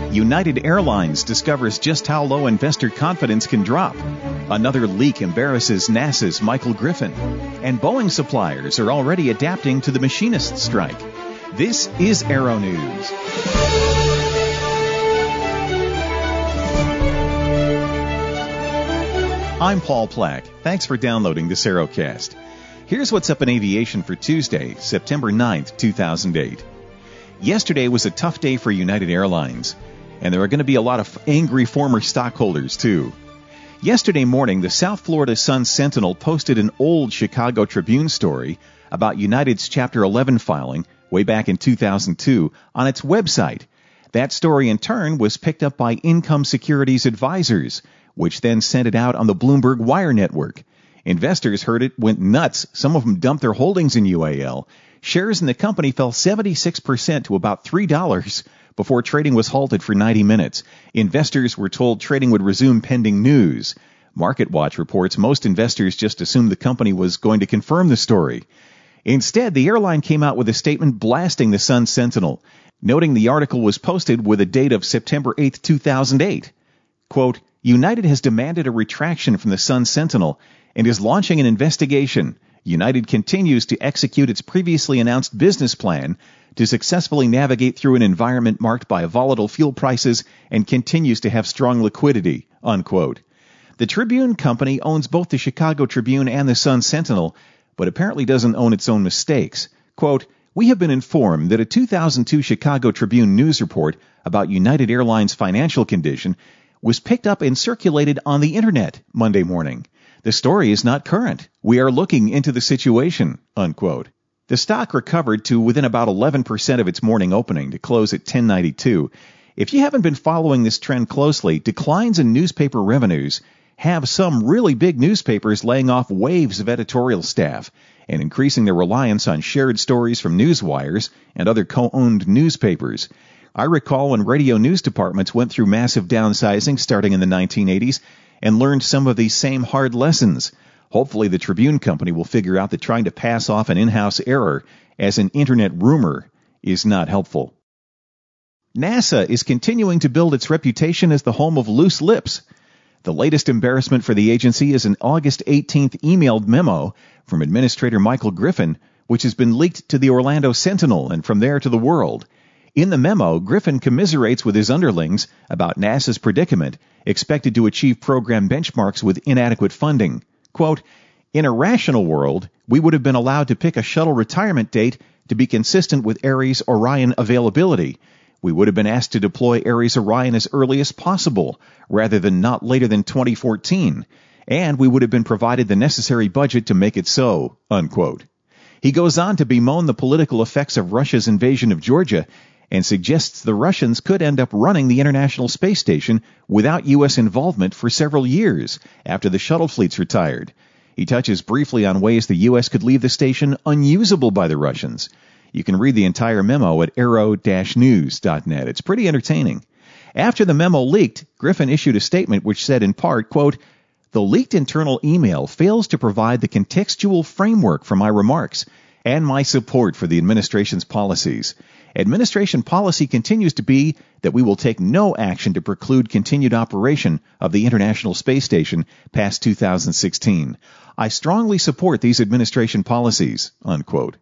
United Airlines discovers just how low investor confidence can drop. Another leak embarrasses NASA's Michael Griffin. And Boeing suppliers are already adapting to the machinist strike. This is Aero News. I'm Paul Plack. Thanks for downloading this Aerocast. Here's what's up in aviation for Tuesday, September 9th, 2008. Yesterday was a tough day for United Airlines, and there are going to be a lot of angry former stockholders, too. Yesterday morning, the South Florida Sun-Sentinel posted an old Chicago Tribune story about United's Chapter 11 filing way back in 2002 on its website. That story, in turn, was picked up by Income Securities Advisors, which then sent it out on the Bloomberg Wire network. Investors heard it, went nuts. Some of them dumped their holdings in UAL. Shares in the company fell 76% to about $3 before trading was halted for 90 minutes. Investors were told trading would resume pending news. MarketWatch reports most investors just assumed the company was going to confirm the story. Instead, the airline came out with a statement blasting the Sun-Sentinel, noting the article was posted with a date of September 8, 2008. Quote, United has demanded a retraction from the Sun-Sentinel and is launching an investigation. United continues to execute its previously announced business plan to successfully navigate through an environment marked by volatile fuel prices and continues to have strong liquidity, unquote. The Tribune Company owns both the Chicago Tribune and the Sun-Sentinel, but apparently doesn't own its own mistakes. Quote, we have been informed that a 2002 Chicago Tribune news report about United Airlines' financial condition was picked up and circulated on the Internet Monday morning. The story is not current. We are looking into the situation, unquote. The stock recovered to within about 11% of its morning opening to close at $10.92. If you haven't been following this trend closely, declines in newspaper revenues have some really big newspapers laying off waves of editorial staff and increasing their reliance on shared stories from newswires and other co-owned newspapers. I recall when radio news departments went through massive downsizing starting in the 1980s and learned some of these same hard lessons. Hopefully the Tribune Company will figure out that trying to pass off an in-house error as an internet rumor is not helpful. NASA is continuing to build its reputation as the home of loose lips. The latest embarrassment for the agency is an August 18th emailed memo from Administrator Michael Griffin, which has been leaked to the Orlando Sentinel and from there to the world. In the memo, Griffin commiserates with his underlings about NASA's predicament, expected to achieve program benchmarks with inadequate funding. Quote, in a rational world, we would have been allowed to pick a shuttle retirement date to be consistent with Ares Orion availability. We would have been asked to deploy Ares Orion as early as possible, rather than not later than 2014, and we would have been provided the necessary budget to make it so, unquote. He goes on to bemoan the political effects of Russia's invasion of Georgia and suggests the Russians could end up running the International Space Station without U.S. involvement for several years after the shuttle fleets retired. He touches briefly on ways the U.S. could leave the station unusable by the Russians. You can read the entire memo at aero-news.net. It's pretty entertaining. After the memo leaked, Griffin issued a statement which said in part, quote, the leaked internal email fails to provide the contextual framework for my remarks and my support for the administration's policies. Administration policy continues to be that we will take no action to preclude continued operation of the International Space Station past 2016. I strongly support these administration policies, unquote.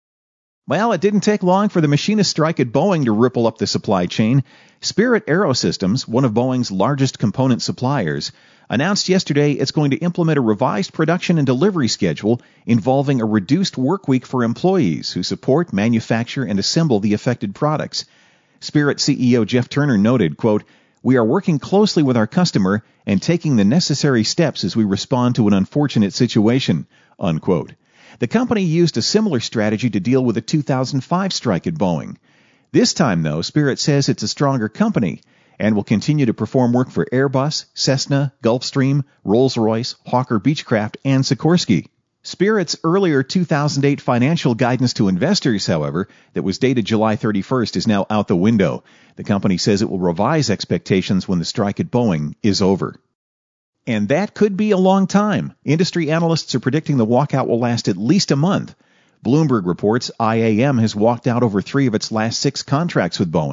Well, it didn't take long for the machinist strike at Boeing to ripple up the supply chain. Spirit AeroSystems, one of Boeing's largest component suppliers, announced yesterday it's going to implement a revised production and delivery schedule involving a reduced work week for employees who support, manufacture, and assemble the affected products. Spirit CEO Jeff Turner noted, quote, we are working closely with our customer and taking the necessary steps as we respond to an unfortunate situation, unquote. The company used a similar strategy to deal with the 2005 strike at Boeing. This time, though, Spirit says it's a stronger company and will continue to perform work for Airbus, Cessna, Gulfstream, Rolls-Royce, Hawker Beechcraft, and Sikorsky. Spirit's earlier 2008 financial guidance to investors, however, that was dated July 31st is now out the window. The company says it will revise expectations when the strike at Boeing is over. And that could be a long time. Industry analysts are predicting the walkout will last at least a month. Bloomberg reports IAM has walked out over 3 of its last 6 contracts with Boeing,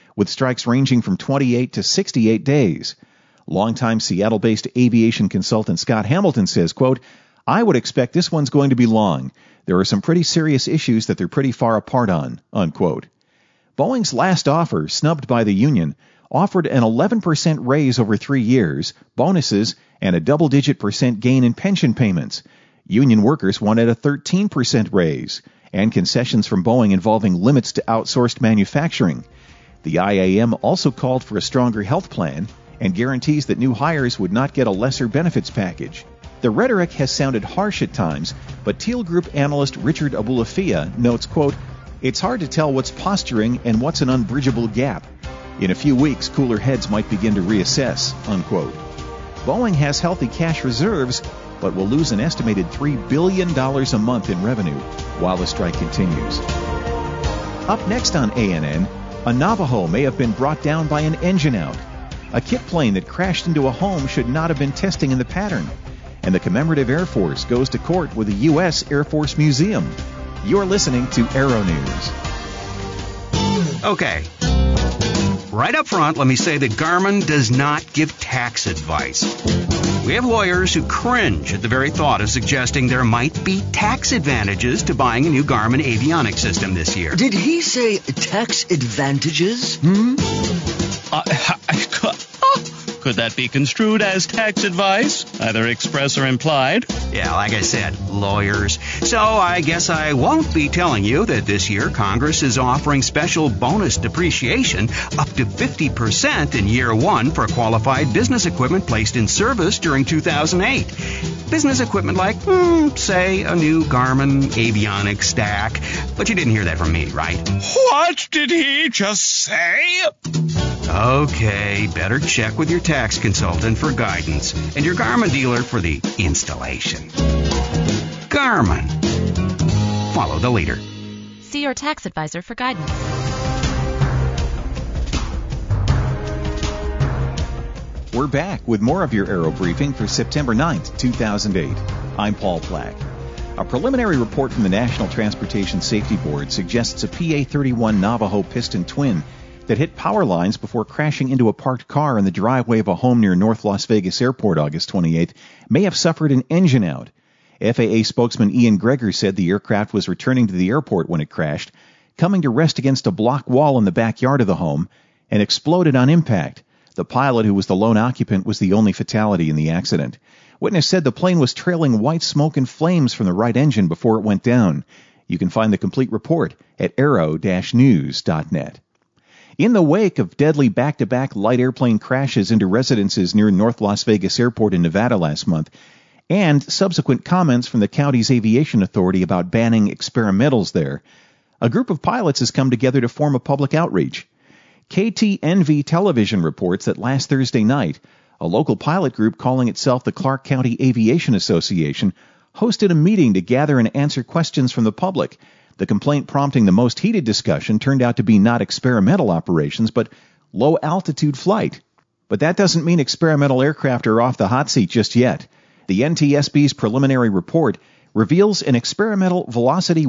with strikes ranging from 28 to 68 days. Longtime Seattle-based aviation consultant Scott Hamilton says, quote, "I would expect this one's going to be long. There are some pretty serious issues that they're pretty far apart on," unquote. Boeing's last offer, snubbed by the union, offered an 11% raise over 3 years, bonuses, and a double-digit % gain in pension payments. Union workers wanted a 13% raise, and concessions from Boeing involving limits to outsourced manufacturing. The IAM also called for a stronger health plan and guarantees that new hires would not get a lesser benefits package. The rhetoric has sounded harsh at times, but Teal Group analyst Richard Abulafia notes, quote, "It's hard to tell what's posturing and what's an unbridgeable gap. In a few weeks, cooler heads might begin to reassess," unquote. Boeing has healthy cash reserves, but will lose an estimated $3 billion a month in revenue while the strike continues. Up next on ANN, a Navajo may have been brought down by an engine out. A kit plane that crashed into a home should not have been testing in the pattern. And the Commemorative Air Force goes to court with the U.S. Air Force Museum. You're listening to Aero News. Okay. Right up front, let me say that Garmin does not give tax advice. We have lawyers who cringe at the very thought of suggesting there might be tax advantages to buying a new Garmin avionics system this year. Did he say tax advantages? Could that be construed as tax advice, either express or implied? Yeah, like I said, lawyers. So I guess I won't be telling you that this year Congress is offering special bonus depreciation up to 50% in year one for qualified business equipment placed in service during 2008. Business equipment like, say, a new Garmin avionics stack. But you didn't hear that from me, right? What did he just say? Okay, better check with your tax consultant for guidance and your Garmin dealer for the installation. Garmin. Follow the leader. See your tax advisor for guidance. We're back with more of your Aero Briefing for September 9th, 2008. I'm Paul Plack. A preliminary report from the National Transportation Safety Board suggests a PA-31 Navajo piston twin that hit power lines before crashing into a parked car in the driveway of a home near North Las Vegas Airport August 28th may have suffered an engine out. FAA spokesman Ian Greger said the aircraft was returning to the airport when it crashed, coming to rest against a block wall in the backyard of the home, and exploded on impact. The pilot, who was the lone occupant, was the only fatality in the accident. Witness said the plane was trailing white smoke and flames from the right engine before it went down. You can find the complete report at aero-news.net. In the wake of deadly back-to-back light airplane crashes into residences near North Las Vegas Airport in Nevada last month, and subsequent comments from the county's aviation authority about banning experimentals there, a group of pilots has come together to form a public outreach. KTNV Television reports that last Thursday night, a local pilot group calling itself the Clark County Aviation Association hosted a meeting to gather and answer questions from the public. The complaint prompting the most heated discussion turned out to be not experimental operations, but low-altitude flight. But that doesn't mean experimental aircraft are off the hot seat just yet. The NTSB's preliminary report reveals an experimental Velocity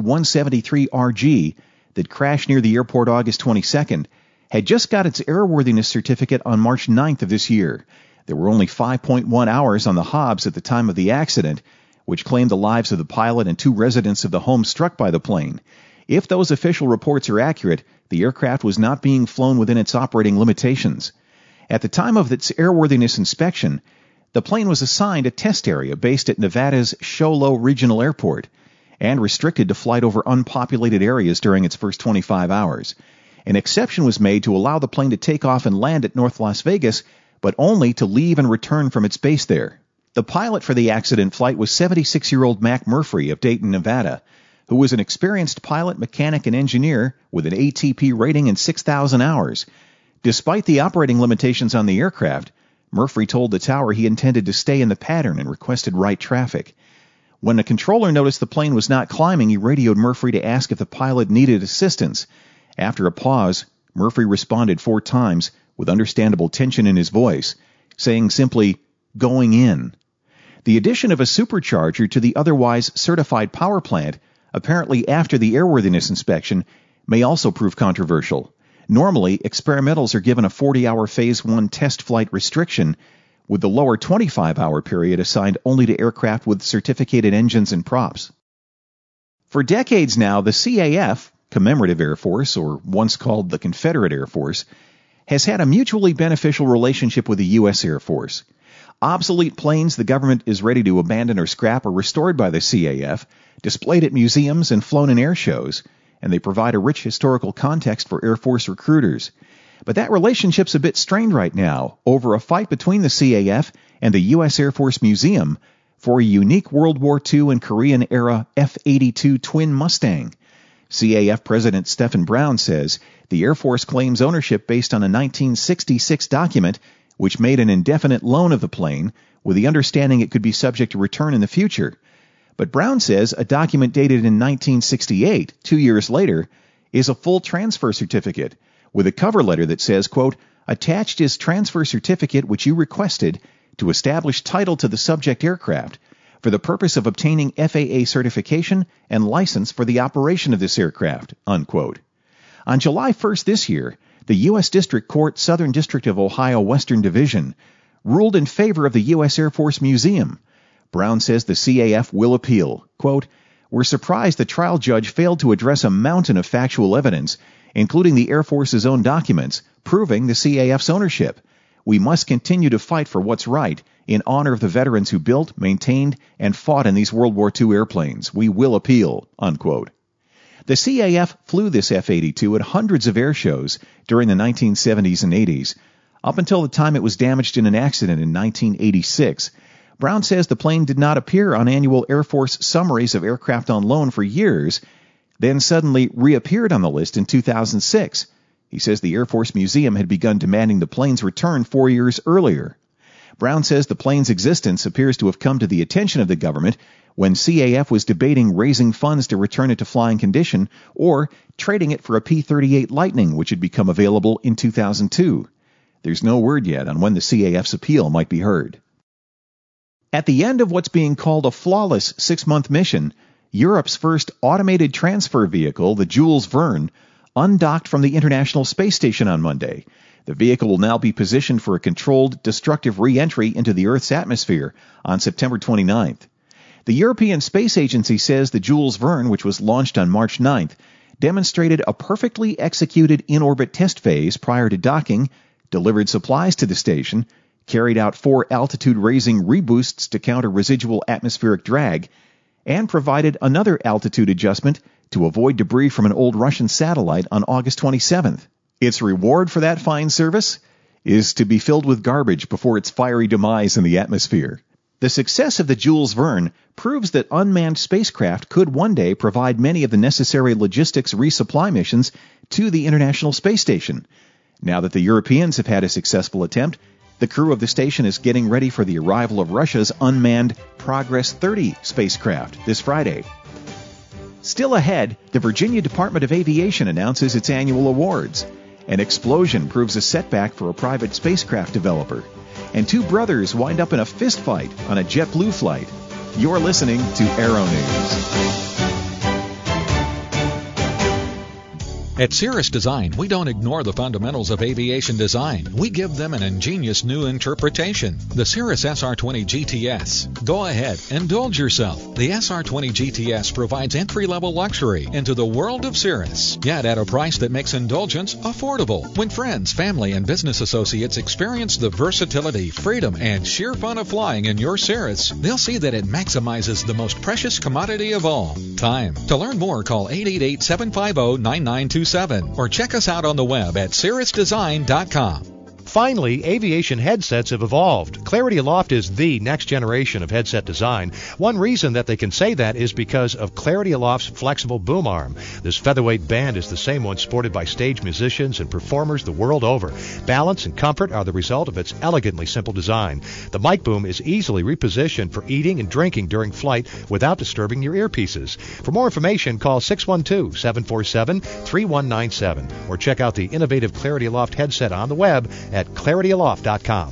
173RG that crashed near the airport August 22nd had just got its airworthiness certificate on March 9th of this year. There were only 5.1 hours on the Hobbs at the time of the accident, which claimed the lives of the pilot and 2 residents of the home struck by the plane. If those official reports are accurate, the aircraft was not being flown within its operating limitations. At the time of its airworthiness inspection, the plane was assigned a test area based at Nevada's Show Low Regional Airport and restricted to flight over unpopulated areas during its first 25 hours. An exception was made to allow the plane to take off and land at North Las Vegas, but only to leave and return from its base there. The pilot for the accident flight was 76-year-old Mac Murphy of Dayton, Nevada, who was an experienced pilot, mechanic, and engineer with an ATP rating in 6,000 hours. Despite the operating limitations on the aircraft, Murphy told the tower he intended to stay in the pattern and requested right traffic. When the controller noticed the plane was not climbing, he radioed Murphy to ask if the pilot needed assistance. After a pause, Murphy responded 4 times with understandable tension in his voice, saying simply, "Going in." The addition of a supercharger to the otherwise certified power plant, apparently after the airworthiness inspection, may also prove controversial. Normally, experimentals are given a 40-hour Phase 1 test flight restriction, with the lower 25-hour period assigned only to aircraft with certificated engines and props. For decades now, the CAF, Commemorative Air Force, or once called the Confederate Air Force, has had a mutually beneficial relationship with the U.S. Air Force. Obsolete planes the government is ready to abandon or scrap are restored by the CAF, displayed at museums and flown in air shows, and they provide a rich historical context for Air Force recruiters. But that relationship's a bit strained right now over a fight between the CAF and the U.S. Air Force Museum for a unique World War II and Korean-era F-82 twin Mustang. CAF President Stephen Brown says the Air Force claims ownership based on a 1966 document which made an indefinite loan of the plane with the understanding it could be subject to return in the future. But Brown says a document dated in 1968, 2 years later, is a full transfer certificate with a cover letter that says, quote, "Attached is transfer certificate which you requested to establish title to the subject aircraft for the purpose of obtaining FAA certification and license for the operation of this aircraft," unquote. On July 1st this year, the U.S. District Court, Southern District of Ohio Western Division, ruled in favor of the U.S. Air Force Museum. Brown says the CAF will appeal. Quote, "We're surprised the trial judge failed to address a mountain of factual evidence, including the Air Force's own documents, proving the CAF's ownership. We must continue to fight for what's right in honor of the veterans who built, maintained, and fought in these World War II airplanes. We will appeal," unquote. The CAF flew this F-82 at hundreds of air shows during the 1970s and 80s, up until the time it was damaged in an accident in 1986. Brown says the plane did not appear on annual Air Force summaries of aircraft on loan for years, then suddenly reappeared on the list in 2006. He says the Air Force Museum had begun demanding the plane's return 4 years earlier. Brown says the plane's existence appears to have come to the attention of the government when CAF was debating raising funds to return it to flying condition or trading it for a P-38 Lightning, which had become available in 2002. There's no word yet on when the CAF's appeal might be heard. At the end of what's being called a flawless 6-month mission, Europe's first automated transfer vehicle, the Jules Verne, undocked from the International Space Station on Monday. The vehicle will now be positioned for a controlled, destructive re-entry into the Earth's atmosphere on September 29th. The European Space Agency says the Jules Verne, which was launched on March 9th, demonstrated a perfectly executed in-orbit test phase prior to docking, delivered supplies to the station, carried out 4 altitude-raising reboosts to counter residual atmospheric drag, and provided another altitude adjustment to avoid debris from an old Russian satellite on August 27th. Its reward for that fine service is to be filled with garbage before its fiery demise in the atmosphere. The success of the Jules Verne proves that unmanned spacecraft could one day provide many of the necessary logistics resupply missions to the International Space Station. Now that the Europeans have had a successful attempt, the crew of the station is getting ready for the arrival of Russia's unmanned Progress 30 spacecraft this Friday. Still ahead, the Virginia Department of Aviation announces its annual awards. An explosion proves a setback for a private spacecraft developer. And 2 brothers wind up in a fistfight on a JetBlue flight. You're listening to Aero News. At Cirrus Design, we don't ignore the fundamentals of aviation design. We give them an ingenious new interpretation. The Cirrus SR20 GTS. Go ahead, indulge yourself. The SR20 GTS provides entry-level luxury into the world of Cirrus, yet at a price that makes indulgence affordable. When friends, family, and business associates experience the versatility, freedom, and sheer fun of flying in your Cirrus, they'll see that it maximizes the most precious commodity of all, time. To learn more, call 888-750-9927. Or check us out on the web at cirrusdesign.com. Finally, aviation headsets have evolved. Clarity Aloft is the next generation of headset design. One reason that they can say that is because of Clarity Aloft's flexible boom arm. This featherweight band is the same one sported by stage musicians and performers the world over. Balance and comfort are the result of its elegantly simple design. The mic boom is easily repositioned for eating and drinking during flight without disturbing your earpieces. For more information, call 612-747-3197 or check out the innovative Clarity Aloft headset on the web at clarityaloft.com.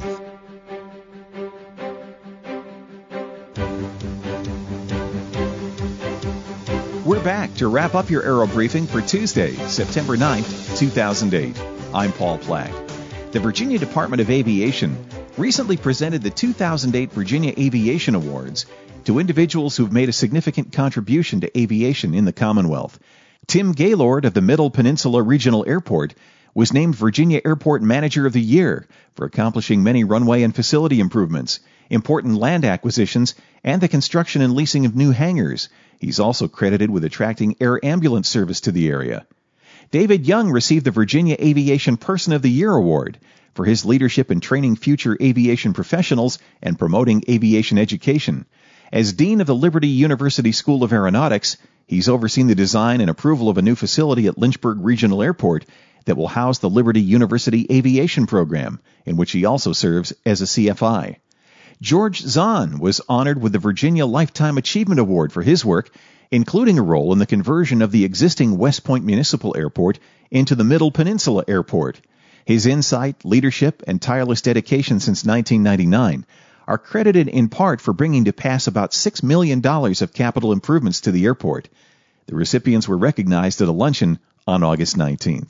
We're back to wrap up your Aero Briefing for Tuesday, September 9th, 2008. I'm Paul Plack. The Virginia Department of Aviation recently presented the 2008 Virginia Aviation Awards to individuals who've made a significant contribution to aviation in the Commonwealth. Tim Gaylord of the Middle Peninsula Regional Airport was named Virginia Airport Manager of the Year for accomplishing many runway and facility improvements, important land acquisitions, and the construction and leasing of new hangars. He's also credited with attracting air ambulance service to the area. David Young received the Virginia Aviation Person of the Year Award for his leadership in training future aviation professionals and promoting aviation education. As Dean of the Liberty University School of Aeronautics, he's overseen the design and approval of a new facility at Lynchburg Regional Airport that will house the Liberty University Aviation Program, in which he also serves as a CFI. George Zahn was honored with the Virginia Lifetime Achievement Award for his work, including a role in the conversion of the existing West Point Municipal Airport into the Middle Peninsula Airport. His insight, leadership, and tireless dedication since 1999 are credited in part for bringing to pass about $6 million of capital improvements to the airport. The recipients were recognized at a luncheon on August 19th.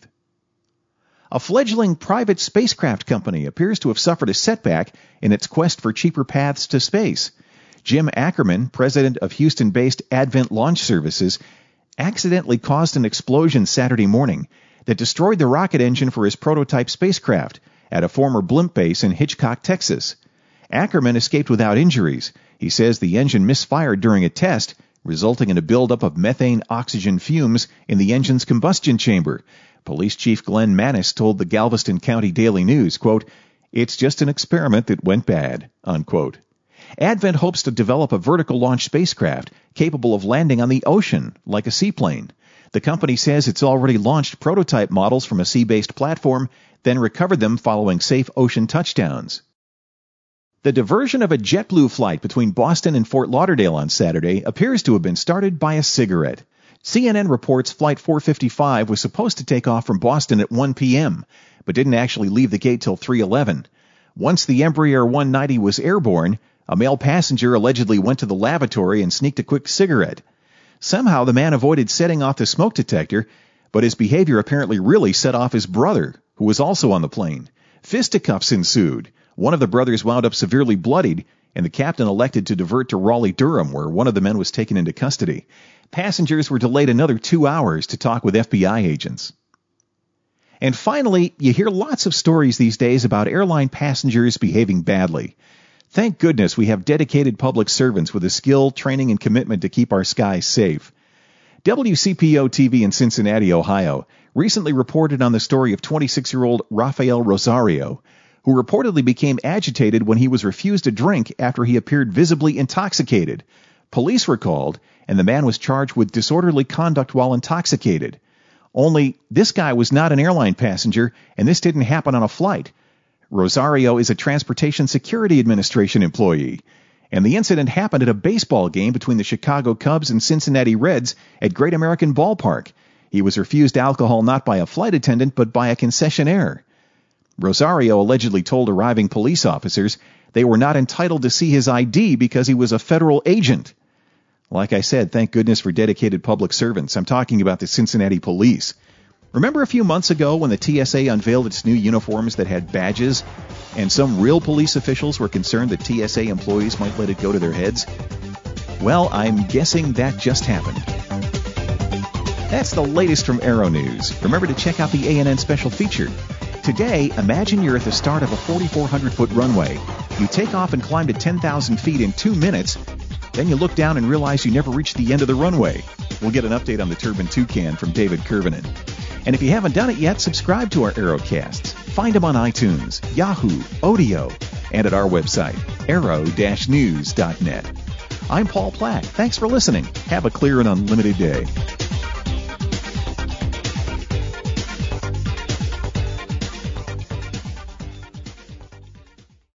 A fledgling private spacecraft company appears to have suffered a setback in its quest for cheaper paths to space. Jim Ackerman, president of Houston-based Advent Launch Services, accidentally caused an explosion Saturday morning that destroyed the rocket engine for his prototype spacecraft at a former blimp base in Hitchcock, Texas. Ackerman escaped without injuries. He says the engine misfired during a test, resulting in a buildup of methane-oxygen fumes in the engine's combustion chamber. Police Chief Glenn Mannis told the Galveston County Daily News, quote, "It's just an experiment that went bad," unquote. Advent hopes to develop a vertical launch spacecraft capable of landing on the ocean like a seaplane. The company says it's already launched prototype models from a sea-based platform, then recovered them following safe ocean touchdowns. The diversion of a JetBlue flight between Boston and Fort Lauderdale on Saturday appears to have been started by a cigarette. CNN reports Flight 455 was supposed to take off from Boston at 1 p.m., but didn't actually leave the gate till 3:11. Once the Embraer 190 was airborne, a male passenger allegedly went to the lavatory and sneaked a quick cigarette. Somehow the man avoided setting off the smoke detector, but his behavior apparently really set off his brother, who was also on the plane. Fisticuffs ensued. One of the brothers wound up severely bloodied, and the captain elected to divert to Raleigh-Durham, where one of the men was taken into custody. Passengers were delayed another 2 hours to talk with FBI agents. And finally, you hear lots of stories these days about airline passengers behaving badly. Thank goodness we have dedicated public servants with the skill, training, and commitment to keep our skies safe. WCPO-TV in Cincinnati, Ohio, recently reported on the story of 26-year-old Rafael Rosario, who reportedly became agitated when he was refused a drink after he appeared visibly intoxicated. Police were called, and the man was charged with disorderly conduct while intoxicated. Only, this guy was not an airline passenger, and this didn't happen on a flight. Rosario is a Transportation Security Administration employee, and the incident happened at a baseball game between the Chicago Cubs and Cincinnati Reds at Great American Ballpark. He was refused alcohol not by a flight attendant, but by a concessionaire. Rosario allegedly told arriving police officers they were not entitled to see his ID because he was a federal agent. Like I said, thank goodness for dedicated public servants. I'm talking about the Cincinnati Police. Remember a few months ago when the TSA unveiled its new uniforms that had badges, and some real police officials were concerned that TSA employees might let it go to their heads? Well, I'm guessing that just happened. That's the latest from Aero News. Remember to check out the ANN special feature. Today, imagine you're at the start of a 4,400-foot runway. You take off and climb to 10,000 feet in 2 minutes. Then you look down and realize you never reached the end of the runway. We'll get an update on the Turbine Toucan from David Curvenin. And if you haven't done it yet, subscribe to our Aerocasts. Find them on iTunes, Yahoo, Odeo, and at our website, aero-news.net. I'm Paul Plack. Thanks for listening. Have a clear and unlimited day.